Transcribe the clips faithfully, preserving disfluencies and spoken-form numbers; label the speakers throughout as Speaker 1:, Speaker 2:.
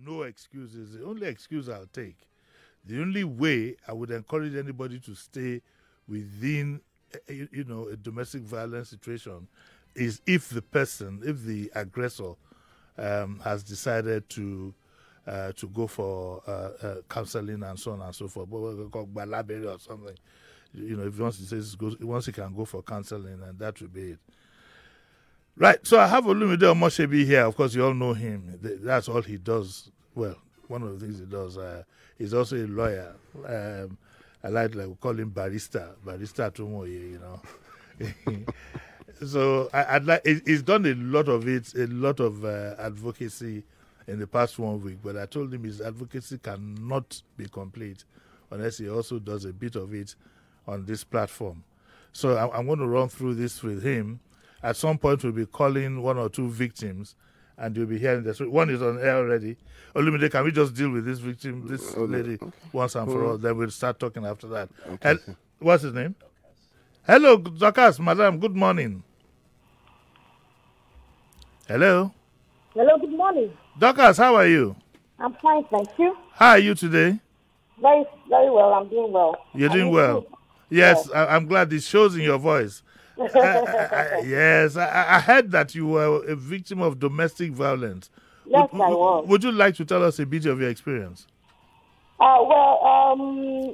Speaker 1: no excuses. The only excuse I'll take, the only way I would encourage anybody to stay within, you you know, a domestic violence situation is if the person, if the aggressor um, has decided to uh, to go for uh, uh, counseling and so on and so forth, or something. You know, if he wants to say once he can go for counseling, and that will be it. Right. So I have Olumide Omoshebi here. Of course, you all know him. That's all he does. Well, one of the things he does. Uh, he's also a lawyer. Um, I like like we call him barista, barista Tumoye. You know. So I, I'd like. He's done a lot of it, a lot of uh, advocacy in the past one week. But I told him his advocacy cannot be complete unless he also does a bit of it on this platform. So I, I'm going to run through this with him. At some point, we'll be calling one or two victims, and you'll be hearing this. One is on air already. Olumide, can we just deal with this victim, this okay. lady, okay. once and for all? Then we'll start talking after that. Okay. Hel- What's his name? Hello, Dorcas, madam. Good morning. Hello.
Speaker 2: Hello, good morning.
Speaker 1: Dorcas, how are you?
Speaker 2: I'm fine, thank you.
Speaker 1: How are you today?
Speaker 2: Very, very well. I'm doing well.
Speaker 1: You're doing well.
Speaker 2: Too?
Speaker 1: Yes,
Speaker 2: yes.
Speaker 1: I, I'm glad it shows in your voice. I, I, I, yes, I, I heard that you were a victim of domestic violence.
Speaker 2: Yes,
Speaker 1: would,
Speaker 2: I was.
Speaker 1: Would you like to tell us a bit of your experience?
Speaker 2: Uh, well, um,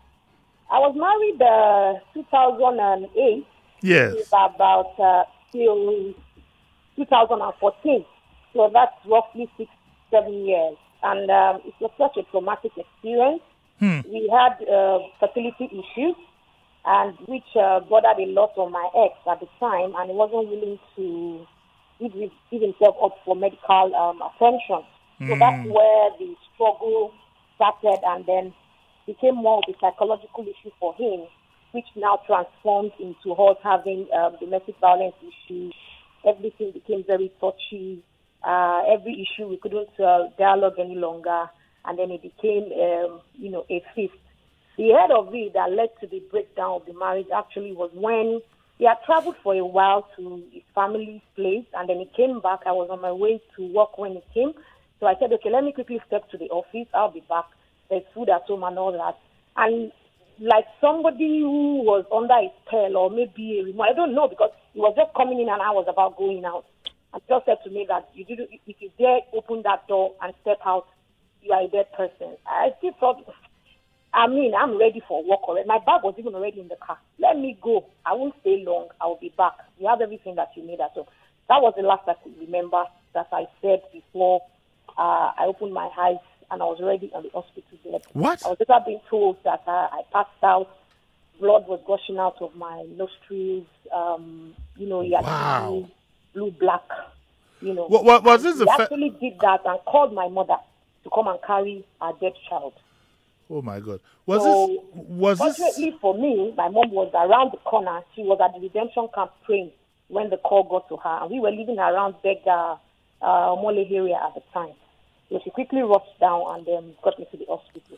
Speaker 2: I was married uh, two thousand eight.
Speaker 1: Yes.
Speaker 2: About uh, till two thousand fourteen. So that's roughly six, seven years. And um, it was such a traumatic experience.
Speaker 1: Hmm.
Speaker 2: We had uh, fertility issues, and which uh, bothered a lot on my ex at the time, and he wasn't willing to give, give himself up for medical um, attention. So
Speaker 1: Mm.
Speaker 2: that's where the struggle started, and then became more of a psychological issue for him, which now transformed into us having um, domestic violence issues. Everything became very touchy. Uh, every issue we couldn't uh, dialogue any longer, and then it became, um, you know, a fist. The head of it that led to the breakdown of the marriage actually was when he had traveled for a while to his family's place, and then he came back. I was on my way to work when he came. So I said, okay, let me quickly step to the office. I'll be back. There's food at home and all that. And like somebody who was under a spell or maybe a remote, I don't know, because he was just coming in and I was about going out. And just said to me that you did, if you dare open that door and step out, you are a dead person. I still thought, I mean, I'm ready for work already. My bag was even already in the car. Let me go. I won't stay long. I will be back. You have everything that you need at home. That was the last I could remember that I said before uh, I opened my eyes and I was already on the hospital bed.
Speaker 1: What?
Speaker 2: I was later being told that uh, I passed out. Blood was gushing out of my nostrils. Um, you know, he had
Speaker 1: wow.
Speaker 2: blue, black. You know,
Speaker 1: what, what was this?
Speaker 2: He
Speaker 1: a fa-
Speaker 2: actually did that and called my mother to come and carry our dead child.
Speaker 1: Oh my God! Was
Speaker 2: so,
Speaker 1: this? Was
Speaker 2: fortunately
Speaker 1: this?
Speaker 2: for me, my mom was around the corner. She was at the redemption camp praying when the call got to her, and we were living around Bega, uh, Mole area at the time. So she quickly rushed down and then got me to the hospital.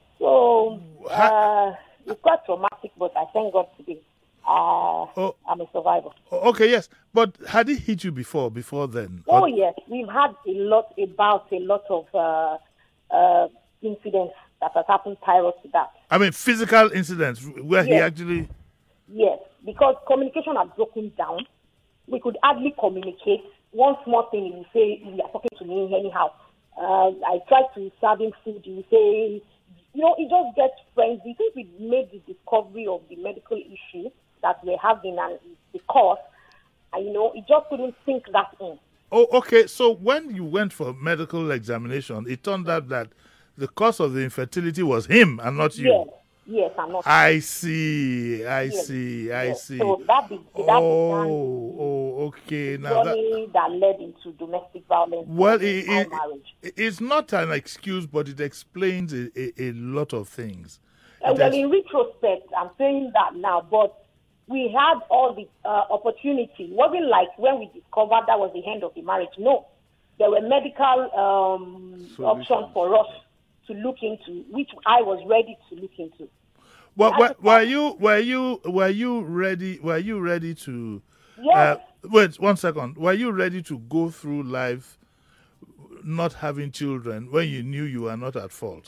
Speaker 2: So uh, it's quite traumatic, but I thank God today. Uh, oh, I'm a survivor.
Speaker 1: Okay, yes, but had it hit you before? Before then?
Speaker 2: Oh
Speaker 1: or...
Speaker 2: yes, we've had a lot about a lot of uh, uh, incidents that has happened prior to that.
Speaker 1: I mean, physical incidents where
Speaker 2: yes.
Speaker 1: he actually...
Speaker 2: Yes, because communication had broken down. We could hardly communicate. One small thing, he would say, you are talking to me anyhow. Uh, I tried to serve him food, he would say, you know, it just gets frenzy. Since we made the discovery of the medical issue that we're having and the cause, and, you know, it just couldn't sink that in.
Speaker 1: Oh, okay. So when you went for medical examination, it turned out that the cause of the infertility was him and not you.
Speaker 2: Yes, yes, I'm not.
Speaker 1: I see, I
Speaker 2: yes,
Speaker 1: see, I
Speaker 2: yes.
Speaker 1: see.
Speaker 2: So that, be, that
Speaker 1: oh,
Speaker 2: began
Speaker 1: oh, okay. Now
Speaker 2: that, that led into domestic violence.
Speaker 1: Well, it, it,
Speaker 2: marriage.
Speaker 1: It's not an excuse, but it explains a, a, a lot of things.
Speaker 2: Uh, well, ex- in retrospect, I'm saying that now, but we had all the uh, opportunity. It wasn't like when we discovered that was the end of the marriage. No, there were medical um, options for us to look into, which I was ready to look into.
Speaker 1: Well, were, were you were you were you ready? Were you ready to?
Speaker 2: Yes.
Speaker 1: Uh, wait one second. Were you ready to go through life not having children when you knew you were not at fault?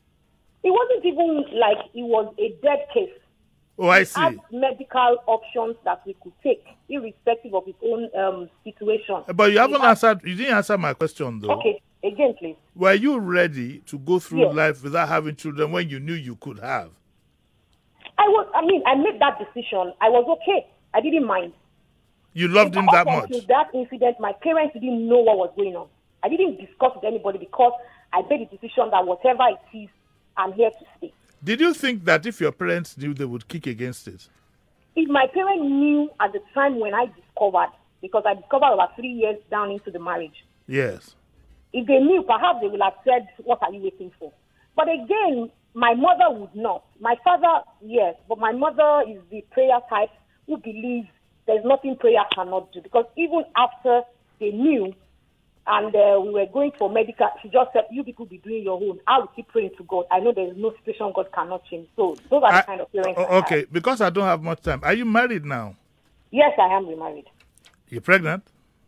Speaker 2: It wasn't even like it was a dead case.
Speaker 1: Oh, I
Speaker 2: We
Speaker 1: see.
Speaker 2: had medical options that we could take, irrespective of its own um, situation.
Speaker 1: But you haven't
Speaker 2: We had-
Speaker 1: answered, you didn't answer my question though.
Speaker 2: Okay, again, please.
Speaker 1: Were you ready to go through
Speaker 2: Yes.
Speaker 1: life without having children when you knew you could have?
Speaker 2: I was. I mean, I made that decision. I was okay. I didn't mind.
Speaker 1: You loved him
Speaker 2: Up
Speaker 1: that much?
Speaker 2: until that incident, my parents didn't know what was going on. I didn't discuss with anybody because I made the decision that whatever it is, I'm here to stay.
Speaker 1: Did you think that if your parents knew, they would kick against it?
Speaker 2: If my parents knew at the time when I discovered, because I discovered about three years down into the marriage,
Speaker 1: Yes.
Speaker 2: if they knew, perhaps they would have said, what are you waiting for? But again, my mother would not. My father, yes, but my mother is the prayer type who believes there's nothing prayer cannot do. Because even after they knew and uh, we were going for medical, she just said, you people be doing your own. I will keep praying to God. I know there's no situation God cannot change. So those are the
Speaker 1: I-
Speaker 2: kind of parents
Speaker 1: o-
Speaker 2: I
Speaker 1: okay,
Speaker 2: have.
Speaker 1: because I don't have much time. Are you married now?
Speaker 2: Yes, I am remarried.
Speaker 1: You're pregnant?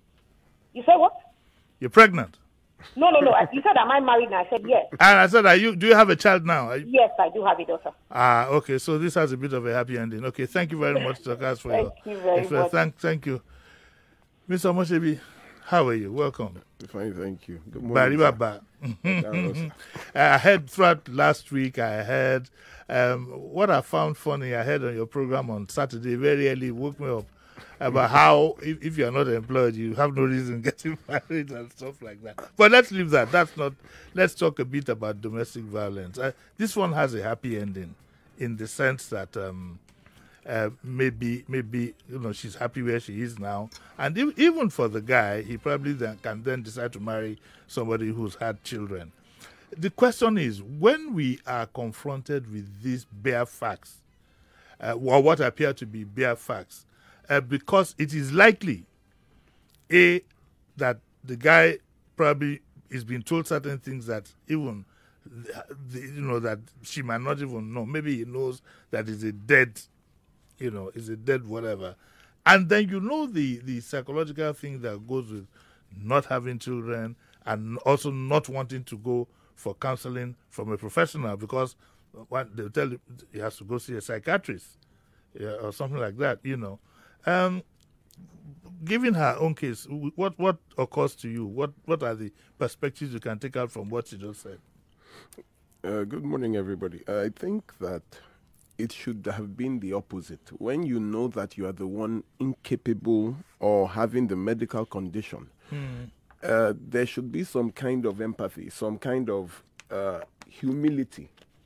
Speaker 2: You said what?
Speaker 1: You're pregnant?
Speaker 2: No, no, no. You said, am I married now? I said, yes.
Speaker 1: And I said, are you? Do you have a child now? Are you-
Speaker 2: Yes, I do have a daughter.
Speaker 1: Ah, okay. So this has a bit of a happy ending. Okay, thank you very much, Dokas, for
Speaker 2: Thank
Speaker 1: your
Speaker 2: you very
Speaker 1: explanation.
Speaker 2: much.
Speaker 1: Thank, thank you, Mister Moshebi. How are you? Welcome.
Speaker 3: Fine, thank you. Good
Speaker 1: Bari
Speaker 3: morning. sir.
Speaker 1: Baba.
Speaker 3: Hello, sir.
Speaker 1: I heard throughout last week, I heard um, what I found funny, I heard on your program on Saturday, very early, woke me up about how if, if you're not employed, you have no reason getting married and stuff like that. But let's leave that. That's not, let's talk a bit about domestic violence. Uh, this one has a happy ending in the sense that um, uh, maybe, maybe, you know, she's happy where she is now. And e- even for the guy, he probably then can then decide to marry somebody who's had children. The question is, when we are confronted with these bare facts, uh, or what appear to be bare facts, uh, because it is likely, A, that the guy probably is being told certain things that even, the, the, you know, that she might not even know. Maybe he knows that it's a dead, you know, it's a dead whatever. And then you know the, the psychological thing that goes with not having children and also not wanting to go for counseling from a professional because what they'll tell you, he has to go see a psychiatrist, yeah, or something like that, you know. Um, given her own case, what what occurs to you? What what are the perspectives you can take out from what she just said?
Speaker 3: Uh, good morning, everybody. I think that it should have been the opposite. When you know that you are the one incapable or having the medical condition, uh, there should be some kind of empathy, some kind of uh, humility,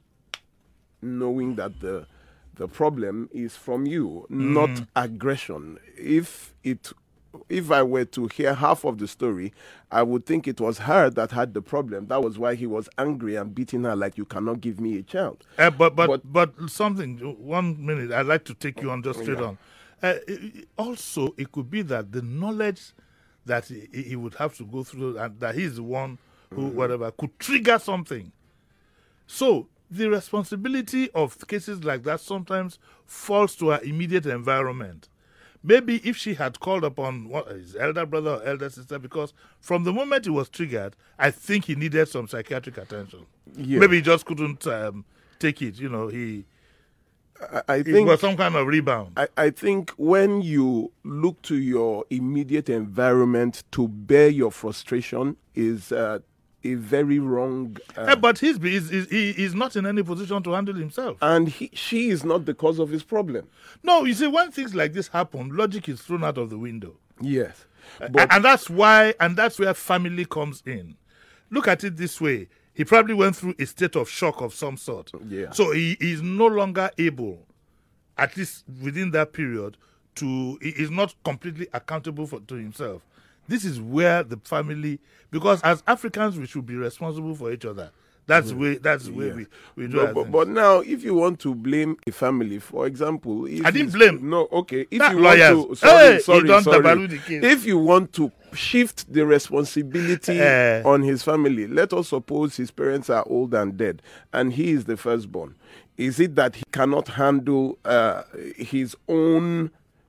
Speaker 3: knowing that the the problem is from you, not aggression. If it, if I were to hear half of the story, I would think it was her that had the problem. That was why he was angry and beating her like, you cannot give me a child.
Speaker 1: Uh, but, but
Speaker 3: But-
Speaker 1: but something. One minute, I'd like to take you on just straight
Speaker 3: Yeah.
Speaker 1: on. Uh, i- i- also, it could be that the knowledge that he, he would have to go through and that he's the one who whatever could trigger something. So the responsibility of cases like that sometimes falls to her immediate environment. Maybe if she had called upon what, his elder brother or elder sister, because from the moment he was triggered, I think he needed some psychiatric attention.
Speaker 3: Yeah.
Speaker 1: Maybe he just couldn't um, take it. You know, he
Speaker 3: I, I
Speaker 1: it
Speaker 3: think
Speaker 1: was some kind of rebound.
Speaker 3: I, I think when you look to your immediate environment to bear your frustration is uh, a very wrong. Uh,
Speaker 1: Eh, but he's, he's, he's, he- he's not in any position to handle himself.
Speaker 3: and he, she is not the cause of his problem.
Speaker 1: No, you see, when things like this happen, logic is thrown out of the window.
Speaker 3: Yes.
Speaker 1: A-
Speaker 3: But
Speaker 1: and that's why, and that's where family comes in. Look at it this way. He probably went through a state of shock of some sort.
Speaker 3: Yeah.
Speaker 1: So he is no longer able, at least within that period, to, he is not completely accountable for, to himself. This is where the family, because as Africans, we should be responsible for each other. That's the way, that's the way
Speaker 3: Yes.
Speaker 1: we, we do
Speaker 3: But,
Speaker 1: our
Speaker 3: but,
Speaker 1: things.
Speaker 3: but now, if you want to blame a family, for example, if
Speaker 1: I didn't
Speaker 3: it's-
Speaker 1: blame.
Speaker 3: No, okay. If
Speaker 1: Not
Speaker 3: you
Speaker 1: lawyers.
Speaker 3: want to, sorry,
Speaker 1: Hey, you
Speaker 3: sorry,
Speaker 1: don't
Speaker 3: sorry.
Speaker 1: tabaru the case.
Speaker 3: If you want to shift the responsibility
Speaker 1: Eh.
Speaker 3: on his family, let us suppose his parents are old and dead, and he is the firstborn. Is it that he cannot handle uh, his own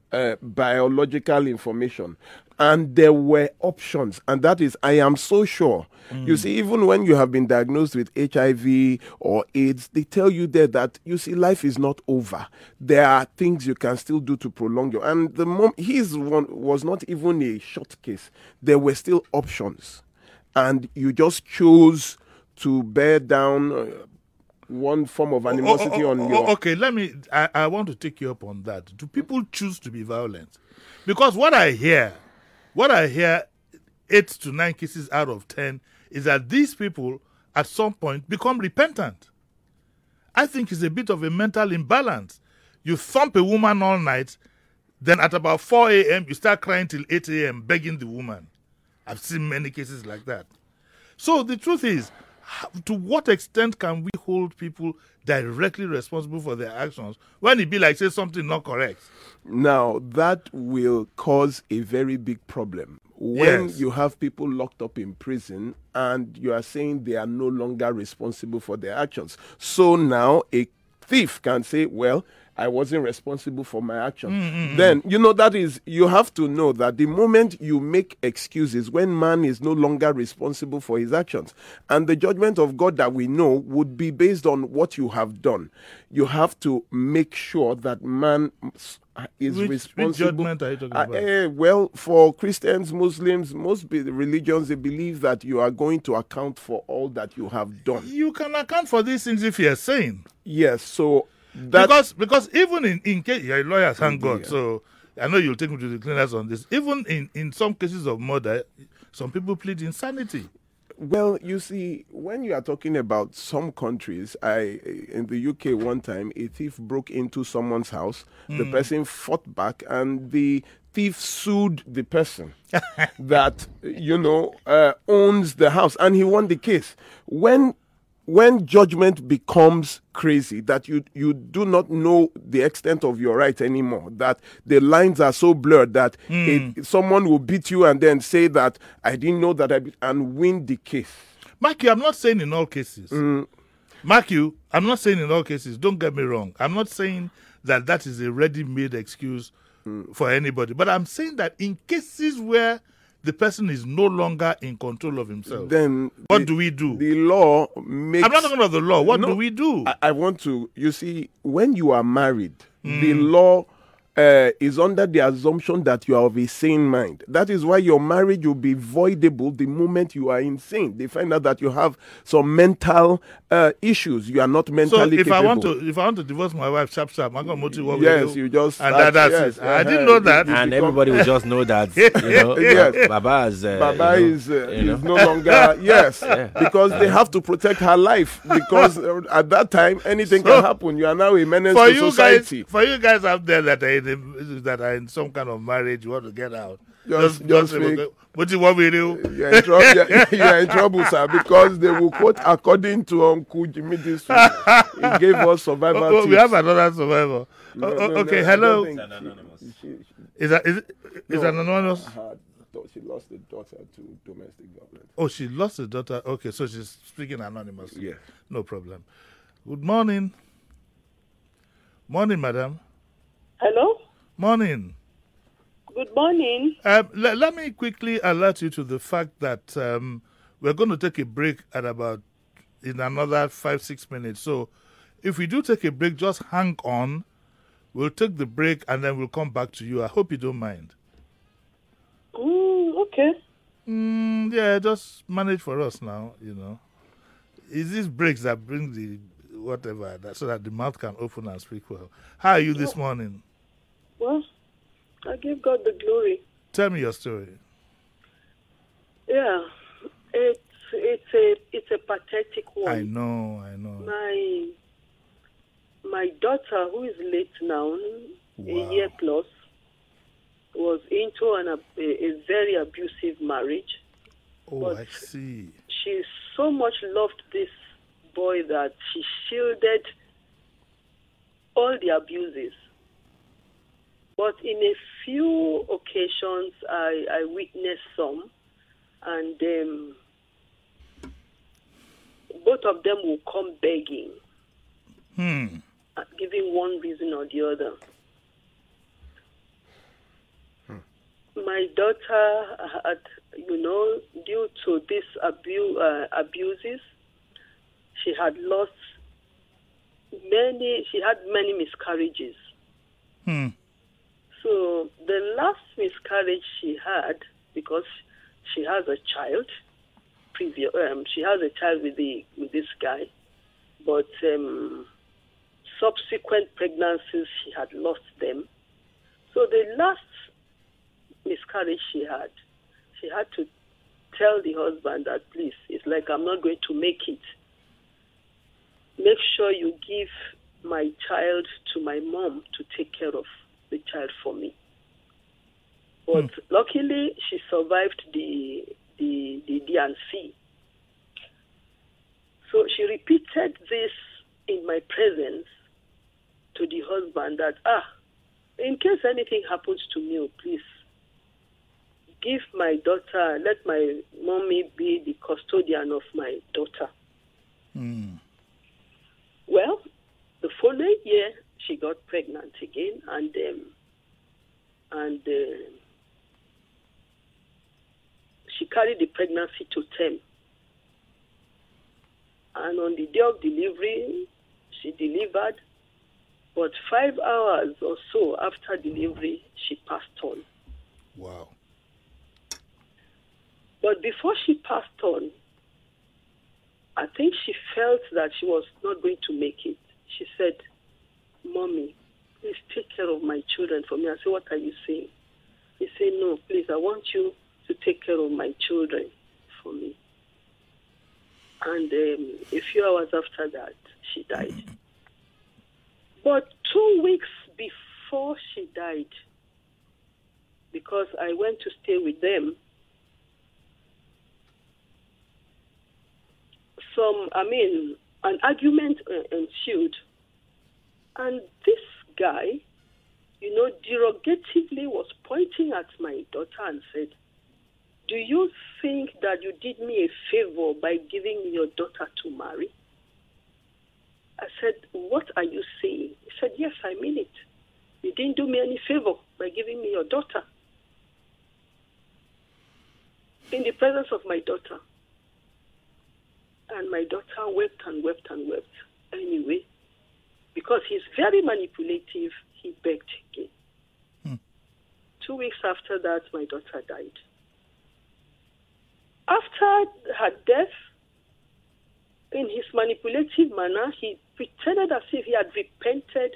Speaker 3: uh, biological information. And there were options, and that is, I am so sure. Mm. You see, even when you have been diagnosed with H I V or AIDS, they tell you there that, you see, life is not over. There are things you can still do to prolong your... And the mom, his one was not even a short case. There were still options. And you just chose to bear down uh, one form of animosity
Speaker 1: oh, oh, oh,
Speaker 3: on your...
Speaker 1: Okay, let me... I, I want to take you up on that. Do people choose to be violent? Because what I hear... What I hear, eight to nine cases out of ten, is that these people, at some point, become repentant. I think it's a bit of a mental imbalance. You thump a woman all night, then at about four a.m., you start crying till eight a.m., begging the woman. I've seen many cases like that. So the truth is, to what extent can we hold people directly responsible for their actions when it be like, say, something not correct?
Speaker 3: Now, that will cause a very big problem. When
Speaker 1: Yes.
Speaker 3: you have people locked up in prison and you are saying they are no longer responsible for their actions. So now a thief can say, well, I wasn't responsible for my actions. Mm-hmm. Then, you know, that is, you have to know that the moment you make excuses, when man is no longer responsible for his actions, and the judgment of God that we know would be based on what you have done, you have to make sure that man is
Speaker 1: Which,
Speaker 3: responsible.
Speaker 1: which judgment are you talking
Speaker 3: Uh,
Speaker 1: about?
Speaker 3: eh, well, for Christians, Muslims, most be- religions, they believe that you are going to account for all that you have done.
Speaker 1: You can account for these things if you're sane.
Speaker 3: Yes, so that...
Speaker 1: Because because even in, in case you're a lawyer, thank
Speaker 3: Oh,
Speaker 1: God,
Speaker 3: dear.
Speaker 1: so I know you'll take me to the cleaners on this. Even in, in some cases of murder, some people plead insanity.
Speaker 3: Well, you see, when you are talking about some countries, I in the U K one time, a thief broke into someone's house. The person fought back, and the thief sued the person that, you know, uh, owns the house, and he won the case. When when judgment becomes crazy, that you you do not know the extent of your right anymore, that the lines are so blurred that it, someone will beat you and then say that I didn't know that I beat, and win the case.
Speaker 1: Matthew, I'm not saying in all cases.
Speaker 3: Mm.
Speaker 1: Matthew, I'm not saying in all cases. Don't get me wrong. I'm not saying that that is a ready-made excuse
Speaker 3: Mm.
Speaker 1: for anybody. But I'm saying that in cases where the person is no longer in control of himself,
Speaker 3: Then
Speaker 1: what
Speaker 3: the,
Speaker 1: do we do?
Speaker 3: The law makes...
Speaker 1: I'm not talking about the law. What
Speaker 3: No,
Speaker 1: do we do?
Speaker 3: I, I want to, you see, when you are married, the law uh, is under the assumption that you are of a sane mind. That is why your marriage will be voidable the moment you are insane. They find out that you have some mental uh, issues. You are not
Speaker 1: So
Speaker 3: mentally
Speaker 1: if
Speaker 3: capable.
Speaker 1: I want to, if I want to divorce my wife, sharp sharp, I'm gonna motivate what we
Speaker 3: Yes,
Speaker 1: do.
Speaker 3: you just
Speaker 1: and
Speaker 3: start-
Speaker 1: that, that's
Speaker 3: yes,
Speaker 1: it. I
Speaker 3: uh-huh.
Speaker 1: didn't know that.
Speaker 3: You
Speaker 4: And
Speaker 3: become-
Speaker 4: everybody will just know that, you know,
Speaker 3: Yes.
Speaker 4: Baba is, uh,
Speaker 3: Baba
Speaker 4: you know,
Speaker 3: is, uh,
Speaker 4: you know.
Speaker 3: is no longer, yes, because they have to protect her life, because uh, at that time, anything
Speaker 1: So,
Speaker 3: can happen. You are now a menace
Speaker 1: for
Speaker 3: to
Speaker 1: you
Speaker 3: society.
Speaker 1: guys, for you guys out there that are in a, that are in some kind of marriage, you want to get out.
Speaker 3: Just- just
Speaker 1: say,
Speaker 3: make-
Speaker 1: okay, what do you want me to do?
Speaker 3: You're in, trou- you're, you're in trouble, sir, because they will quote according to Uncle Jimmy this week. He gave us survival
Speaker 1: Oh, oh,
Speaker 3: tips.
Speaker 1: we have another survivor.
Speaker 3: No,
Speaker 1: Oh,
Speaker 3: no,
Speaker 1: oh,
Speaker 3: no,
Speaker 1: okay,
Speaker 3: I
Speaker 1: hello.
Speaker 3: don't think she- she-
Speaker 1: Is that is it, is
Speaker 3: No.
Speaker 1: an anonymous?
Speaker 3: her da- she lost a daughter to domestic violence.
Speaker 1: Oh, she lost her daughter. Okay, so she's speaking anonymously.
Speaker 3: Yes.
Speaker 1: No problem. Good morning. Morning, madam.
Speaker 5: Hello?
Speaker 1: Morning.
Speaker 5: Good morning.
Speaker 1: Um, le- let me quickly alert you to the fact that um, we're going to take a break at about in another five, six minutes. So if we do take a break, just hang on. We'll take the break and then we'll come back to you. I hope you don't mind.
Speaker 5: Mm, okay.
Speaker 1: Mm, yeah, just manage for us now, you know. It's these breaks that bring the whatever, that, so that the mouth can open and speak well. How are you this morning?
Speaker 5: Well, I give God the glory.
Speaker 1: Tell me your story.
Speaker 5: Yeah. It's it's a it's a pathetic one.
Speaker 1: I know, I know.
Speaker 5: My my daughter, who is late now,
Speaker 1: Wow.
Speaker 5: a year plus, was into an ab- a, a very abusive marriage.
Speaker 1: Oh,
Speaker 5: but-
Speaker 1: I see.
Speaker 5: She so much loved this boy that she shielded all the abuses. But in a few occasions, I, I witnessed some, and um, both of them will come begging,
Speaker 1: Hmm.
Speaker 5: uh, giving one reason or the other. my daughter had, you know, due to these abu- uh, abuses, she had lost many, she had many miscarriages.
Speaker 1: Hmm.
Speaker 5: So the last miscarriage she had, because she has a child, previous, um, she has a child with the with this guy, but um, subsequent pregnancies she had lost them. So the last miscarriage she had, she had to tell the husband that, please, it's like I'm not going to make it. Make sure you give my child to my mom to take care of the child for me. But hmm. luckily, she survived the the the D and C. So she repeated this in my presence to the husband that, ah, in case anything happens to me, please give my daughter, let my mommy be the custodian of my daughter.
Speaker 1: Mm.
Speaker 5: Well, the following year, she got pregnant again, and um, and uh, she carried the pregnancy to term. And on the day of delivery, she delivered, but five hours or so after delivery, she passed on.
Speaker 1: Wow.
Speaker 5: But before she passed on, I think she felt that she was not going to make it. She said, Mommy, please take care of my children for me. I said, what are you saying? He said, no, please, I want you to take care of my children for me. And um, a few hours after that, she died. But two weeks before she died, because I went to stay with them, some, I mean, an argument uh, ensued. And this guy, you know, derogatively was pointing at my daughter and said, do you think that you did me a favor by giving me your daughter to marry? I said, what are you saying? He said, yes, I mean it. You didn't do me any favor by giving me your daughter. In the presence of my daughter. And my daughter wept and wept and wept. Anyway, because he's very manipulative, he begged again. Hmm. Two weeks after that, my daughter died. After her death, in his manipulative manner, he pretended as if he had repented.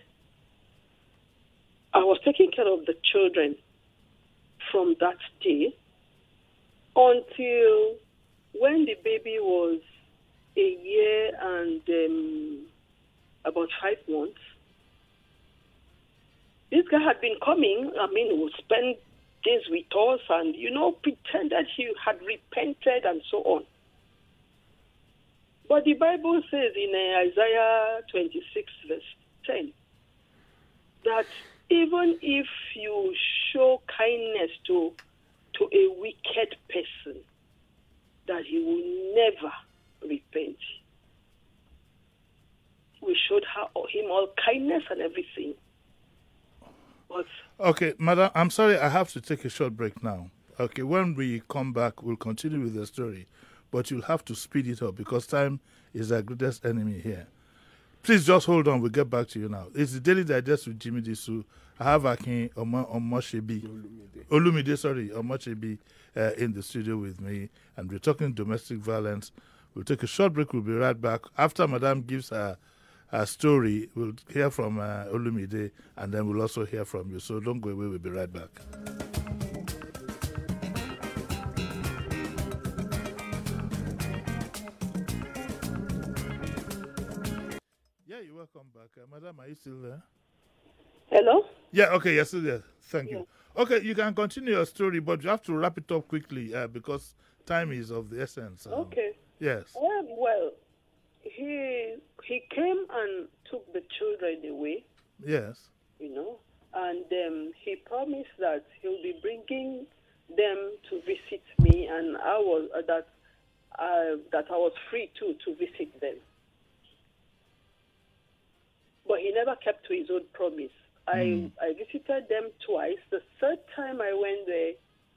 Speaker 5: I was taking care of the children from that day until when the baby was a year and um, about five months. This guy had been coming, I mean, he would spend days with us and, you know, pretended he had repented and so on. But the Bible says in uh, Isaiah twenty-six, verse ten, that even if you show kindness to, to a wicked person, that he will never repent. We showed her, him all kindness and everything. But
Speaker 1: okay, madam, I'm sorry, I have to take a short break now. Okay, when we come back, we'll continue with the story. But you'll have to speed it up because time is our greatest enemy here. Please just hold on. We'll get back to you now. It's the Daily Digest with Jimmy Disu. I have Akin Omoshebi. Olumide. Olumide, sorry, Omoshebi uh, in the studio with me. And we're talking domestic violence. We'll take a short break. We'll be right back. After Madame gives her, her story, we'll hear from uh, Olumide, and then we'll also hear from you. So don't go away. We'll be right back. Yeah, you're welcome back. Uh, Madam, are you still there?
Speaker 5: hello?
Speaker 1: Yeah, okay, you're still there. Thank
Speaker 5: Yeah.
Speaker 1: you. Okay, you can continue your story, but you have to wrap it up quickly uh, because time is of the essence. Um,
Speaker 5: Okay.
Speaker 1: Yes.
Speaker 5: Um, well, he he came and took the children away,
Speaker 1: Yes.
Speaker 5: you know, and um, he promised that he'll be bringing them to visit me, and I was uh, that uh, that I was free too to visit them. But he never kept to his own promise. I,
Speaker 1: Mm.
Speaker 5: I visited them twice. The third time I went there,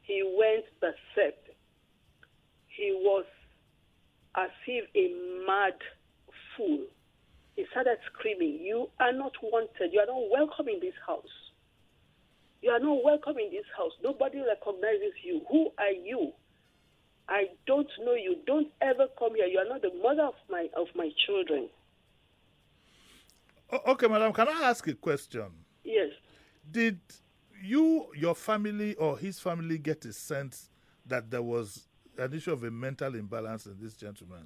Speaker 5: he went berserk. He was as if a mad fool. He started screaming, "You are not wanted. You are not welcome in this house. You are not welcome in this house. Nobody recognizes you. Who are you? I don't know you. Don't ever come here. You are not the mother of my of my children."
Speaker 1: Okay, madam, can I ask a question?
Speaker 5: Yes.
Speaker 1: Did you, your family, or his family get a sense that there was an issue of a mental imbalance in this gentleman?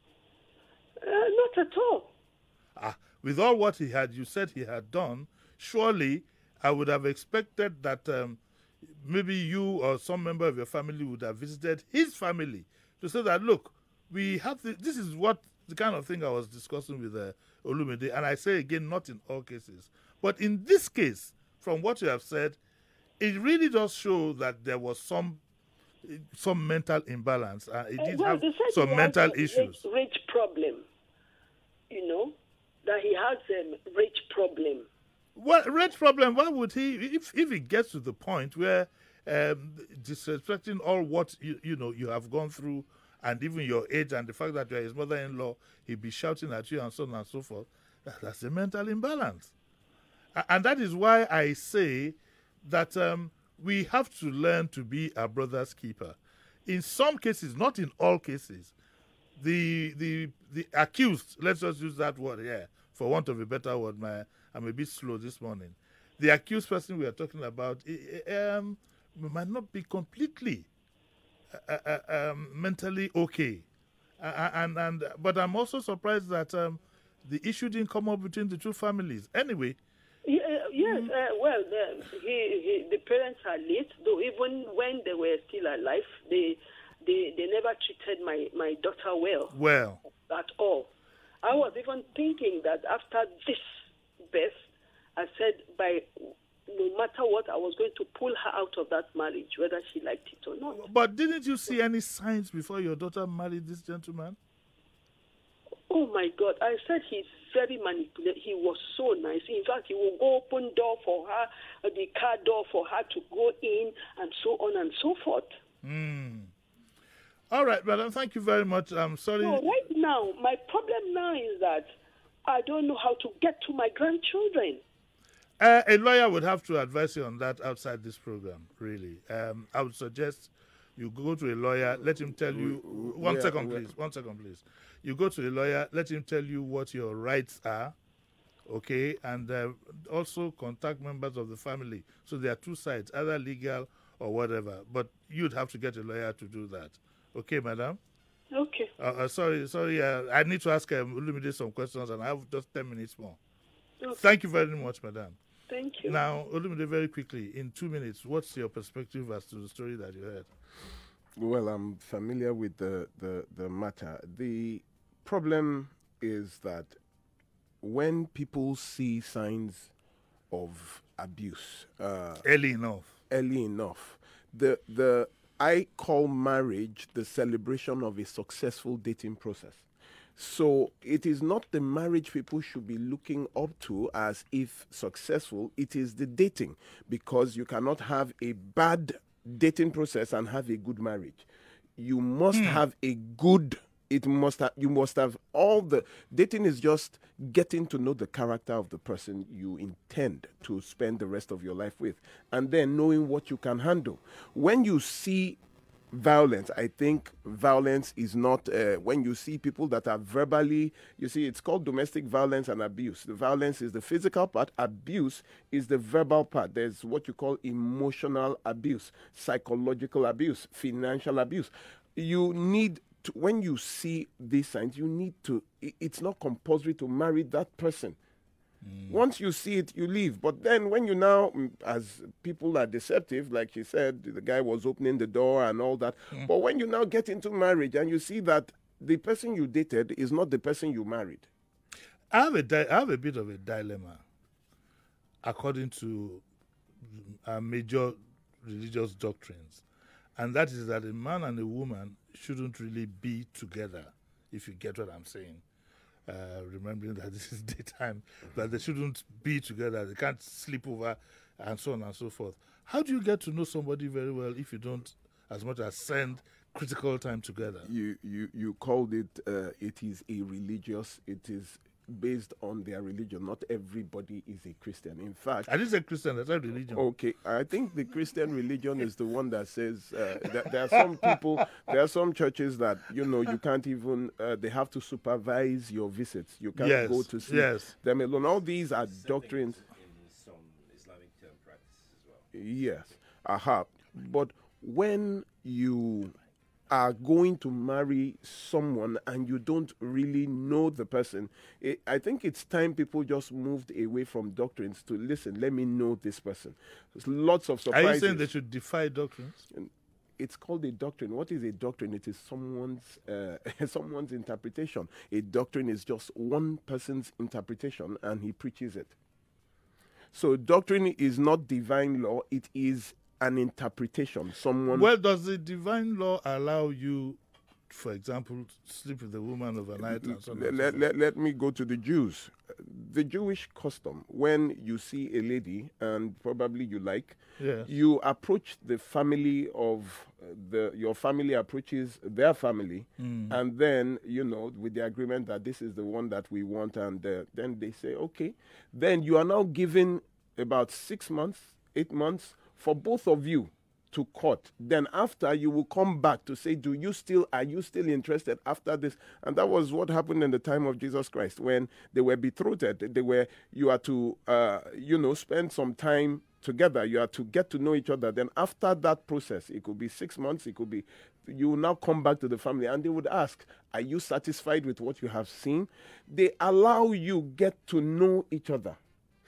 Speaker 5: Uh, not at all.
Speaker 1: Ah, with all what he had, you said he had done, surely I would have expected that um, maybe you or some member of your family would have visited his family to say that, look, we have the, this is what the kind of thing I was discussing with uh, Olumide, and I say again, not in all cases. But in this case, from what you have said, it really does show that there was some some mental imbalance. Uh, it
Speaker 5: Uh,
Speaker 1: did
Speaker 5: well,
Speaker 1: have
Speaker 5: they said
Speaker 1: some
Speaker 5: he
Speaker 1: mental
Speaker 5: has a
Speaker 1: issues.
Speaker 5: Rage, rage problem. You know, that he has a rage problem.
Speaker 1: What rage problem? Why would he, if if it gets to the point where um, disrespecting all what you you know you have gone through, and even your age and the fact that you are his mother-in-law, he'd be shouting at you and so on and so forth. That, that's a mental imbalance, A- and that is why I say that um, we have to learn to be our brother's keeper. In some cases, not in all cases, the the the accused, let's just use that word here for want of a better word. My I'm a bit slow this morning. The accused person we are talking about eh, eh, um, might not be completely uh, uh, um, mentally okay, uh, and and but I'm also surprised that um, the issue didn't come up between the two families. Anyway.
Speaker 5: Yeah, yes, uh, well, the, he, he, the parents are late, though even when they were still alive, they they, they never treated my, my daughter well.
Speaker 1: Well.
Speaker 5: At all. I was even thinking that after this birth, I said by no matter what, I was going to pull her out of that marriage, whether she liked it or not.
Speaker 1: But didn't you see any signs before your daughter married this gentleman?
Speaker 5: Oh, my God. I said he's very manipulative. He was so nice. In fact, he will go open door for her, the car door for her to go in, and so on and so forth.
Speaker 1: Mm. All right, madam. Thank you very much. I'm sorry.
Speaker 5: No, right now, my problem now is that I don't know how to get to my grandchildren.
Speaker 1: Uh, a lawyer would have to advise you on that outside this program, really. Um, I would suggest you go to a lawyer, let him tell you... One
Speaker 3: yeah,
Speaker 1: second,
Speaker 3: yeah.
Speaker 1: please. One second, please. You go to a lawyer, let him tell you what your rights are, okay? And uh, also contact members of the family. So there are two sides, either legal or whatever. But you'd have to get a lawyer to do that. Okay, madam?
Speaker 5: Okay.
Speaker 1: Uh, uh, sorry, sorry. Uh, I need to ask um, Olumide some questions, and I have just ten minutes more.
Speaker 5: Okay.
Speaker 1: Thank you very much, madam.
Speaker 5: Thank you.
Speaker 1: Now, Olumide, very quickly, in two minutes, what's your perspective as to the story that you heard?
Speaker 3: Well, I'm familiar with the, the, the matter. The problem is that when people see signs of abuse uh,
Speaker 1: Early enough.
Speaker 3: early enough, the the I call marriage the celebration of a successful dating process. So it is not the marriage people should be looking up to as if successful. It is the dating, because you cannot have a bad dating process and have a good marriage. You must have a good, it must have, you must have all the, dating is just getting to know the character of the person you intend to spend the rest of your life with, and then knowing what you can handle. When you see violence, I think violence is not, uh, when you see people that are verbally, you see, it's called domestic violence and abuse. The violence is the physical part, abuse is the verbal part. There's what you call emotional abuse, psychological abuse, financial abuse. You need to, when you see these signs, you need to, i- it's not compulsory to marry that person. Once you see it, you leave. But then when you now, mm, as people are deceptive, like she said, the guy was opening the door and all that. But when you now get into marriage and you see that the person you dated is not the person you married.
Speaker 1: I have a, di- I have a bit of a dilemma, according to our major religious doctrines. And that is that a man and a woman shouldn't really be together, if you get what I'm saying. Uh, remembering that this is daytime, that they shouldn't be together. They can't sleep over and so on and so forth. How do you get to know somebody very well if you don't as much as spend critical time together?
Speaker 3: You you you called it. Uh, it is a religious. It is based on their religion. Not everybody is a Christian. In fact,
Speaker 1: I didn't say Christian. I said religion.
Speaker 3: Okay, I think the Christian religion is the one that says uh, that there are some people, there are some churches that, you know, you can't even, uh, they have to supervise your visits. You can't
Speaker 1: Yes,
Speaker 3: go to see
Speaker 1: yes.
Speaker 3: them alone. All these are doctrines.
Speaker 4: In some Islamic term practices as well.
Speaker 3: Yes, aha. But when you are going to marry someone and you don't really know the person, it, I think it's time people just moved away from doctrines to listen, let me know this person. There's lots of
Speaker 1: Are
Speaker 3: surprises.
Speaker 1: you saying they should defy doctrines?
Speaker 3: It's called a doctrine. What is a doctrine? It is someone's uh, someone's interpretation. A doctrine is just one person's interpretation, and he preaches it. So doctrine is not divine law. It is an interpretation. Someone.
Speaker 1: Well, does the divine law allow you, for example, to sleep with a woman overnight and so on?
Speaker 3: Let,
Speaker 1: and so
Speaker 3: let,
Speaker 1: forth?
Speaker 3: let, let me go to the Jews. The Jewish custom, when you see a lady and probably you like,
Speaker 1: Yes.
Speaker 3: you approach the family of uh, the your family approaches their family, and then, you know, with the agreement that this is the one that we want, and uh, then they say, okay, then you are now given about six months, eight months for both of you to court. Then after, you will come back to say, do you still, are you still interested after this? And that was what happened in the time of Jesus Christ when they were betrothed. They were, you are to, uh, you know, spend some time together. You are to get to know each other. Then after that process, it could be six months, it could be, you will now come back to the family and they would ask, are you satisfied with what you have seen? They allow you get to know each other.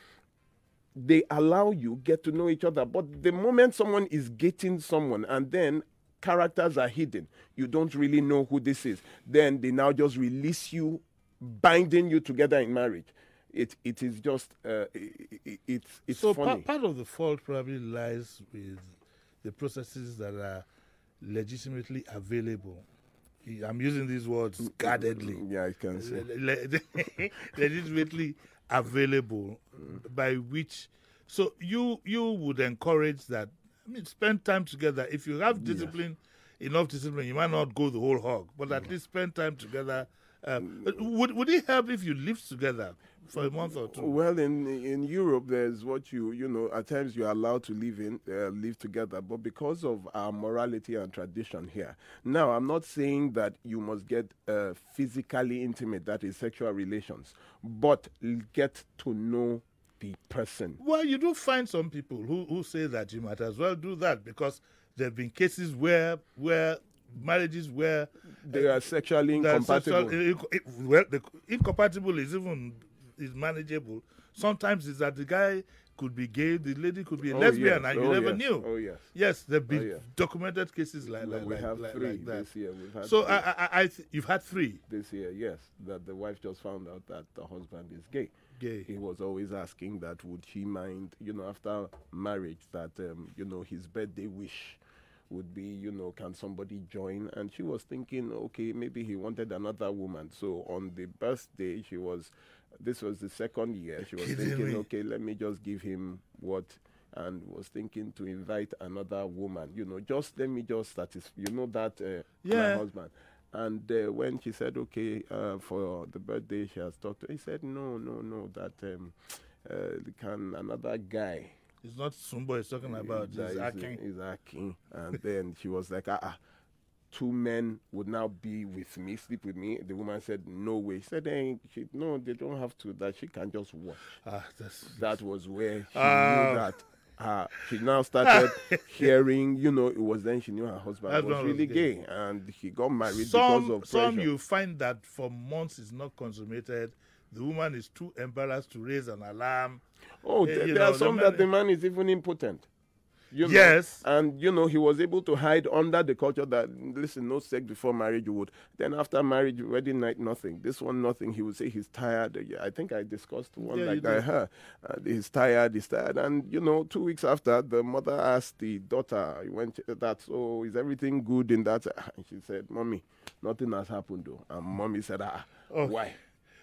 Speaker 3: They allow you get to know each other. But the moment someone is getting someone and then characters are hidden, you don't really know who this is, then they now just release you, binding you together in marriage. It it is just uh, it, it, it's it's
Speaker 1: So
Speaker 3: funny.
Speaker 1: pa- part of the fault probably lies with the processes that are legitimately available. I'm using these words guardedly.
Speaker 3: Yeah, I can say.
Speaker 1: Le- le- legitimately available, by which, so you you would encourage that. I mean, spend time together. If you have discipline, enough discipline, you might not go the whole hog, but at least spend time together. Uh, would would it help if you lived together for a month or two?
Speaker 3: Well, in in Europe, there's what you you know. At times, you are allowed to live in uh, live together, but because of our morality and tradition here, now I'm not saying that you must get uh, physically intimate, that is sexual relations, but get to know the person.
Speaker 1: Well, you do find some people who, who say that you might as well do that, because there have been cases where where marriages where
Speaker 3: They are sexually
Speaker 1: that
Speaker 3: incompatible.
Speaker 1: sexual- inco- it- well, the incompatible is even is manageable. Sometimes it's that the guy could be gay, the lady could be a
Speaker 3: Oh,
Speaker 1: lesbian,
Speaker 3: yes.
Speaker 1: and you
Speaker 3: Oh,
Speaker 1: never
Speaker 3: yes.
Speaker 1: knew.
Speaker 3: Oh, yes.
Speaker 1: Yes, there have been
Speaker 3: Oh, yes.
Speaker 1: documented cases like, like,
Speaker 3: we
Speaker 1: like,
Speaker 3: have
Speaker 1: like,
Speaker 3: three
Speaker 1: like that.
Speaker 3: this year. We've had
Speaker 1: So
Speaker 3: three.
Speaker 1: I, I, I th- you've had three.
Speaker 3: This year, yes, that the wife just found out that the husband is gay.
Speaker 1: Gay.
Speaker 3: He was always asking that would he mind, you know, after marriage, that, um, you know, his birthday wish would be, you know, can somebody join? And she was thinking, okay, maybe he wanted another woman. So on the birthday, she was, this was the second year, she was
Speaker 1: Kidding
Speaker 3: thinking,
Speaker 1: me.
Speaker 3: okay, let me just give him what, and was thinking to invite another woman, you know, just let me just satisfy, you know, that uh,
Speaker 1: Yeah.
Speaker 3: my husband. And uh, when she said, okay, uh, for the birthday, she has talked to, he said, no, no, no, that um, uh, can another guy.
Speaker 1: It's not Sumbo he's talking about,
Speaker 3: that
Speaker 1: it's
Speaker 3: is-
Speaker 1: Akin.
Speaker 3: is Akin. And then she was like, ah, ah, two men would now be with me, sleep with me. The woman said, no way. She said, hey, she, no, they don't have to, that she can just watch.
Speaker 1: Ah, that's,
Speaker 3: That was where she
Speaker 1: Ah.
Speaker 3: knew that. Uh, she now started hearing, you know, it was then she knew her husband
Speaker 1: Husband
Speaker 3: was
Speaker 1: was
Speaker 3: really
Speaker 1: gay.
Speaker 3: gay, and he got married because
Speaker 1: some
Speaker 3: of
Speaker 1: some
Speaker 3: pressure.
Speaker 1: you find that for months is not consummated. The woman is too embarrassed to raise an alarm.
Speaker 3: Oh,
Speaker 1: Eh,
Speaker 3: th-
Speaker 1: you
Speaker 3: there
Speaker 1: know,
Speaker 3: are
Speaker 1: the
Speaker 3: some
Speaker 1: man-
Speaker 3: that the man is even impotent. You know?
Speaker 1: Yes.
Speaker 3: And, you know, he was able to hide under the culture that, listen, no sex before marriage you would. Then after marriage, wedding night, nothing. This one, nothing. He would say he's tired. Yeah, I think I discussed one
Speaker 1: Yeah, you
Speaker 3: like that.
Speaker 1: did.
Speaker 3: Huh? Uh, he's tired, he's tired. And, you know, two weeks after, the mother asked the daughter, he went, that, so is everything good in that? And she said, Mommy, nothing has happened, though. And Mommy said, ah,
Speaker 1: Oh.
Speaker 3: why?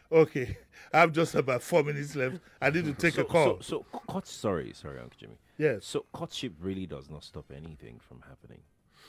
Speaker 1: Okay, I have just about four minutes left. I need to take
Speaker 4: so,
Speaker 1: a call.
Speaker 4: So, so court, sorry, sorry, Uncle Jimmy.
Speaker 1: Yes.
Speaker 4: So courtship really does not stop anything from happening.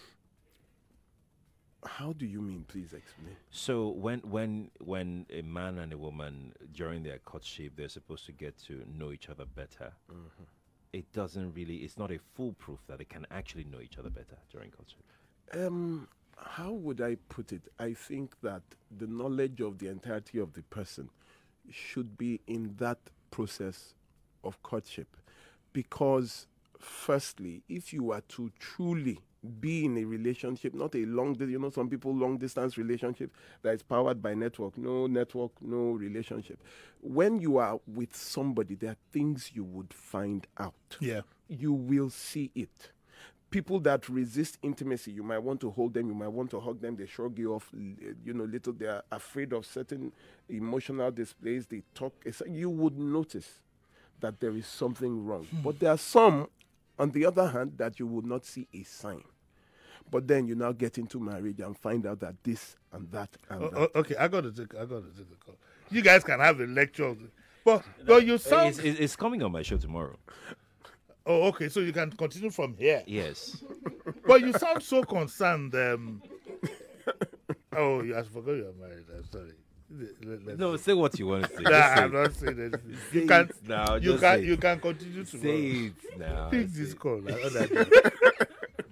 Speaker 3: How do you mean? Please explain.
Speaker 4: So when when when a man and a woman during their courtship, they're supposed to get to know each other better.
Speaker 3: Mm-hmm.
Speaker 4: It doesn't really. It's not a foolproof that they can actually know each other better during courtship.
Speaker 3: Um, how would I put it? I think that the knowledge of the entirety of the person should be in that process of courtship, because firstly, if you are to truly be in a relationship, not a long, di- you know, some people long distance relationship that is powered by network, no network, no relationship. When you are with somebody, there are things you would find out.
Speaker 1: Yeah.
Speaker 3: You will see it. People that resist intimacy, you might want to hold them, you might want to hug them, they shrug you off, l- you know, little, they are afraid of certain emotional displays, they talk, it's, you would notice that there is something wrong. But there are some, on the other hand, that you would not see a sign. But then you now get into marriage and find out that this and that and
Speaker 1: O-
Speaker 3: that.
Speaker 1: o- okay, I got to take. I got to take the call. You guys can have a lecture, but but you sound.
Speaker 4: It's, it's, it's coming on my show tomorrow.
Speaker 1: Oh, okay. So you can continue from here.
Speaker 4: Yes.
Speaker 1: But you sound so concerned. Um, oh, I forgot you're married. I'm sorry. Let- let's-
Speaker 4: No, say what you want to say.
Speaker 1: Nah,
Speaker 4: Just say
Speaker 1: I'm
Speaker 4: it.
Speaker 1: not saying anything.
Speaker 4: Say
Speaker 1: You can.
Speaker 4: it now,
Speaker 1: You
Speaker 4: just
Speaker 1: can.
Speaker 4: say
Speaker 1: You
Speaker 4: it.
Speaker 1: can continue tomorrow.
Speaker 4: Say it now.
Speaker 1: Pick
Speaker 4: Say
Speaker 1: this
Speaker 4: it.
Speaker 1: call. I know that.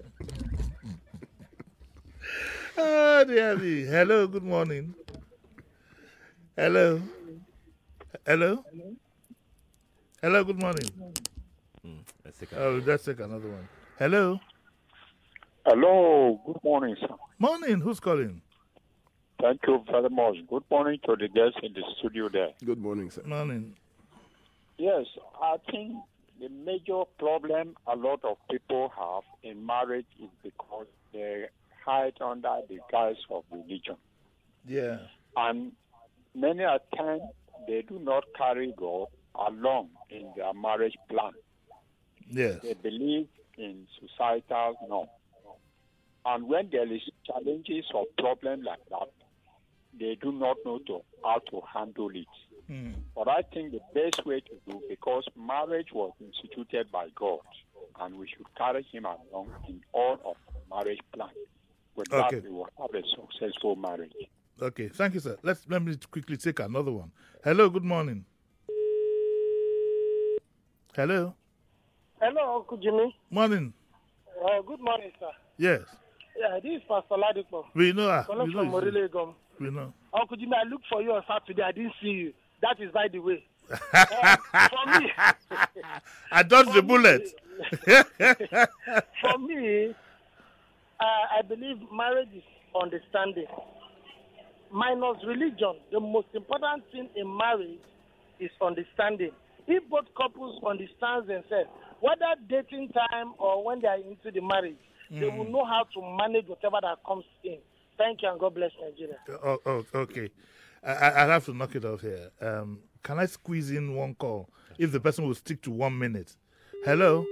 Speaker 1: Oh, dear me. Hello. Good morning. Hello. Hello. Hello. Good morning.
Speaker 4: Mm, let's take a-
Speaker 1: Oh, let's take another one. Hello.
Speaker 6: Hello, good morning, sir.
Speaker 1: Morning. Who's calling?
Speaker 6: Thank you very much. Good morning to the guests in the studio there.
Speaker 3: Good morning, sir.
Speaker 1: Morning.
Speaker 6: Yes, I think the major problem a lot of people have in marriage is because they hide under the guise of religion.
Speaker 1: Yeah.
Speaker 6: And many a time they do not carry God along in their marriage plan.
Speaker 1: Yes.
Speaker 6: They believe in societal norm. And when there is challenges or problem like that, they do not know to, how to handle it.
Speaker 1: Hmm.
Speaker 6: But I think the best way to do, because marriage was instituted by God, and we should carry him along in all of the marriage plan. With
Speaker 1: Okay.
Speaker 6: that, we will have a successful marriage.
Speaker 1: Okay. Thank you, sir. Let's let me quickly take another one. Hello. Good morning. Hello.
Speaker 7: Hello, Uncle Jimmy.
Speaker 1: Morning.
Speaker 7: Uh, good morning, sir.
Speaker 1: Yes.
Speaker 7: Yeah, this is Pastor Ladipo.
Speaker 1: We know. her.
Speaker 7: Calling
Speaker 1: We
Speaker 7: from
Speaker 1: know. it's you.
Speaker 7: Morilegom.
Speaker 1: We know.
Speaker 7: Uncle Jimmy, I looked for you on Saturday. I didn't see you. That is by the way. Uh, for me,
Speaker 1: I dodged the bullet.
Speaker 7: for me, uh, I believe marriage is understanding. Minus religion, the most important thing in marriage is understanding. If both couples understand themselves, whether dating time or when they are into the marriage, they will know how to manage whatever that comes in. Thank you and God bless Nigeria.
Speaker 1: Oh, oh, okay. I, I- I'll have to knock it off here. Um, can I squeeze in one call? If the person will stick to one minute. Hello?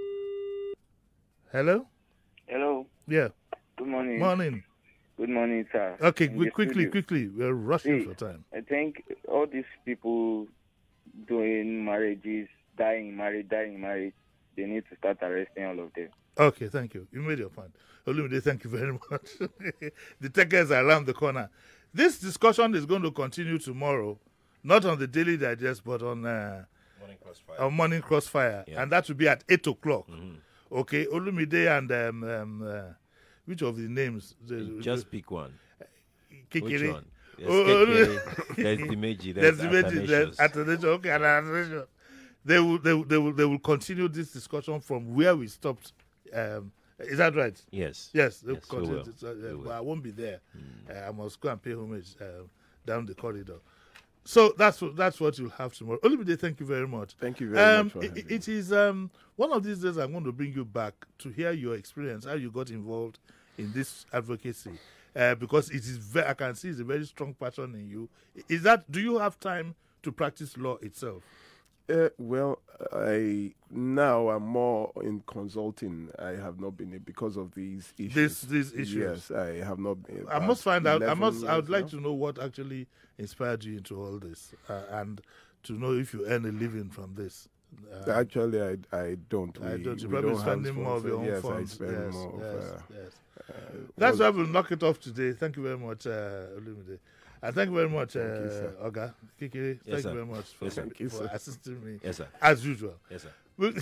Speaker 1: Hello?
Speaker 8: Hello.
Speaker 1: Yeah.
Speaker 8: Good morning.
Speaker 1: Morning.
Speaker 8: Good morning, sir.
Speaker 1: Okay,
Speaker 8: In
Speaker 1: quick,
Speaker 8: the
Speaker 1: quickly,
Speaker 8: studio.
Speaker 1: quickly. We're rushing
Speaker 8: See,
Speaker 1: for time.
Speaker 8: I think all these people doing marriages, dying married, dying married, they need to start arresting all of them.
Speaker 1: Okay, thank you. You made your point. Olumide, thank you very much. The takers are around the corner. This discussion is going to continue tomorrow, not on the Daily Digest, but on uh,
Speaker 4: Morning Crossfire.
Speaker 1: on Morning Crossfire,
Speaker 4: Yeah.
Speaker 1: and that will be at eight o'clock.
Speaker 4: Mm-hmm.
Speaker 1: Okay, Olumide and um, um, uh, which of the names? The,
Speaker 4: Just pick one.
Speaker 1: the,
Speaker 4: Which
Speaker 1: Kekere?
Speaker 4: one? There's
Speaker 1: Oh,
Speaker 4: Kekere, there's Dimeji,
Speaker 1: There's
Speaker 4: there's
Speaker 1: the Meji, there's
Speaker 4: Athanasius.
Speaker 1: Athanasius. Okay, and Athanasius. They will, they will, they will, they will continue this discussion from where we stopped. Um, is that right?
Speaker 4: Yes.
Speaker 1: Yes, they'll
Speaker 4: Yes, we
Speaker 1: continue
Speaker 4: will.
Speaker 1: this, uh,
Speaker 4: We
Speaker 1: uh,
Speaker 4: will.
Speaker 1: but I won't be there. Uh, I must go and pay homage uh, down the corridor. So that's what that's what you'll have tomorrow. Olumide, thank you very much.
Speaker 3: Thank you very
Speaker 1: Um,
Speaker 3: much for
Speaker 1: it,
Speaker 3: having
Speaker 1: it is um, one of these days I'm going to bring you back to hear your experience, how you got involved in this advocacy, uh, because it is very, I can see it's a very strong passion in you. Is that? Do you have time to practice law itself?
Speaker 3: Uh, well, I now I'm more in consulting. I have not been because of these issues.
Speaker 1: This these issues.
Speaker 3: Yes, I have not been.
Speaker 1: I must find out. I must. I would like
Speaker 3: now.
Speaker 1: to know what actually inspired you into all this, uh, and to know if you earn a living from this. Uh,
Speaker 3: Actually, I I don't.
Speaker 1: I
Speaker 3: We,
Speaker 1: don't. You're
Speaker 3: we
Speaker 1: probably
Speaker 3: don't have
Speaker 1: spending more of your own
Speaker 3: yes,
Speaker 1: funds.
Speaker 3: I spend
Speaker 1: yes,
Speaker 3: more.
Speaker 1: yes,
Speaker 3: of, uh,
Speaker 1: yes.
Speaker 3: uh,
Speaker 1: That's
Speaker 3: well,
Speaker 1: why we'll knock it off today. Thank you very much, uh, Olumide. And thank you very much, uh,
Speaker 3: you, sir.
Speaker 1: Oga Kiki. Thank
Speaker 4: Yes,
Speaker 1: you
Speaker 4: sir.
Speaker 1: very much for,
Speaker 4: Yes, sir.
Speaker 3: Thank you,
Speaker 1: for
Speaker 3: sir.
Speaker 1: assisting me,
Speaker 4: Yes, sir.
Speaker 1: as usual.
Speaker 4: Yes, sir.
Speaker 1: We'll,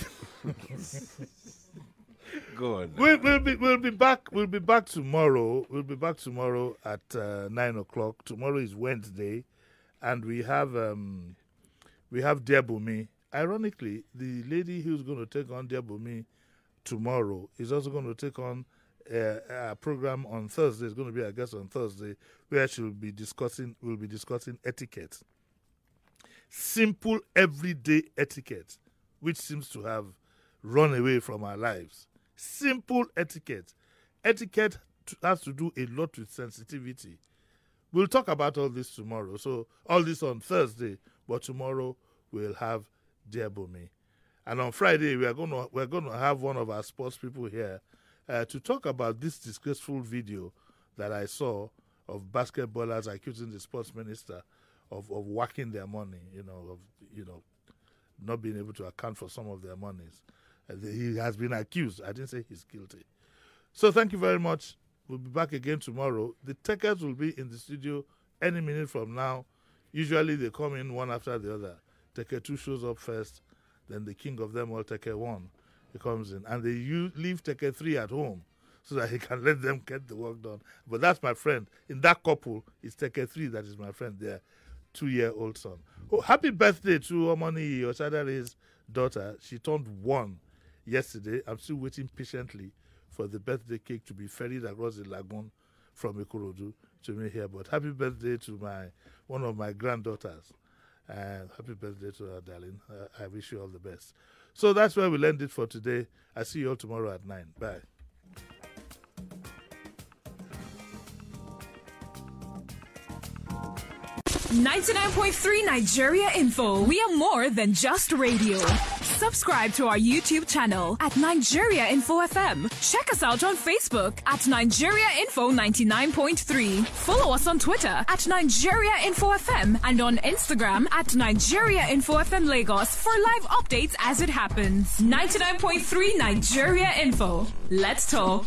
Speaker 4: Go on.
Speaker 1: we'll, we'll be we'll be back. We'll be back tomorrow. We'll be back tomorrow at uh, nine o'clock. Tomorrow is Wednesday, and we have um, we have Dear Bumi. Ironically, the lady who's going to take on Dear Bumi tomorrow is also going to take on uh, a program on Thursday. It's going to be a guest on Thursday, where she'll be discussing. We'll be discussing etiquette, simple everyday etiquette, which seems to have run away from our lives. Simple etiquette. Etiquette t- has to do a lot with sensitivity. We'll talk about all this tomorrow. So all this on Thursday, but tomorrow we'll have Dear Bumi. And on Friday we are going to we're going to have one of our sports people here uh, to talk about this disgraceful video that I saw of basketballers accusing the sports minister of, of whacking their money. You know, of you know, not being able to account for some of their monies. He has been accused. I didn't say he's guilty. So thank you very much. We'll be back again tomorrow. The takers will be in the studio any minute from now. Usually they come in one after the other. Taker two shows up first, then the king of them all, Taker one, he comes in. And they u- leave Taker three at home so that he can let them get the work done. But that's my friend. In that couple, it's Taker three that is my friend, their two-year-old son. Oh, happy birthday to Omoni Oshadare's daughter. She turned one yesterday. I'm still waiting patiently for the birthday cake to be ferried across the lagoon from Ikorodu to me here. But happy birthday to my one of my granddaughters. And happy birthday to her, darling. Uh, I wish you all the best. So that's where we'll end it for today. I see you all tomorrow at nine. Bye.
Speaker 9: ninety-nine point three Nigeria Info. We are more than just radio. Subscribe to our YouTube channel at Nigeria Info F M. Check us out on Facebook at Nigeria Info ninety-nine point three. Follow us on Twitter at Nigeria Info F M and on Instagram at Nigeria Info F M Lagos for live updates as it happens. ninety-nine point three Nigeria Info. Let's talk.